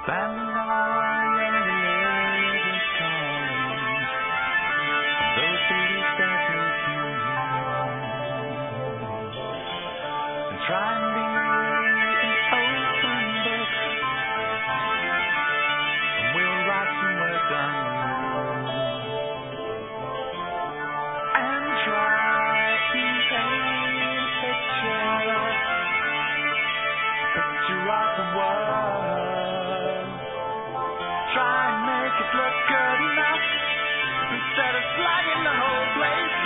Standing on the elevator calling those beliefs that make you and try and be an open book, and we'll write some words on you and try and paint a picture of the world. Try and make it look good enough instead of slagging the whole place